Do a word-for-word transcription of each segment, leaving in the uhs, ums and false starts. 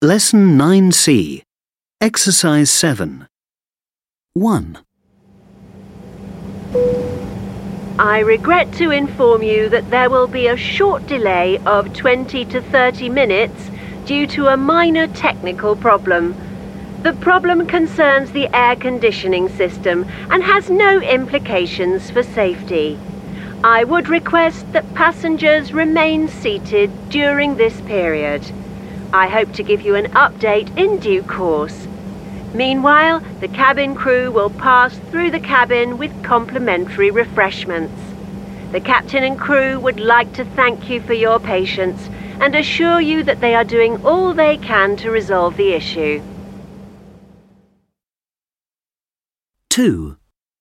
Lesson nine C. Exercise seven. one. I regret to inform you that there will be a short delay of twenty to thirty minutes due to a minor technical problem. The problem concerns the air conditioning system and has no implications for safety. I would request that passengers remain seated during this period. I hope to give you an update in due course. Meanwhile, the cabin crew will pass through the cabin with complimentary refreshments. The captain and crew would like to thank you for your patience and assure you that they are doing all they can to resolve the issue. two.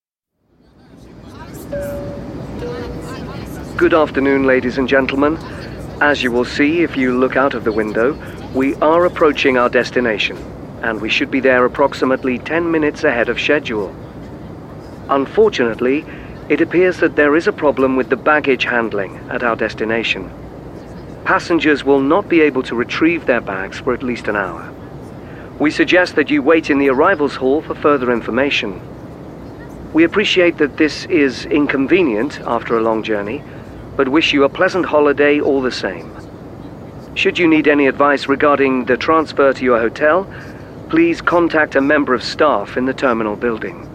Good afternoon, ladies and gentlemen. As you will see if you look out of the window, we are approaching our destination, and we should be there approximately ten minutes ahead of schedule. Unfortunately, it appears that there is a problem with the baggage handling at our destination. Passengers will not be able to retrieve their bags for at least an hour. We suggest that you wait in the arrivals hall for further information. We appreciate that this is inconvenient after a long journey, but wish you a pleasant holiday all the same. Should you need any advice regarding the transfer to your hotel, please contact a member of staff in the terminal building.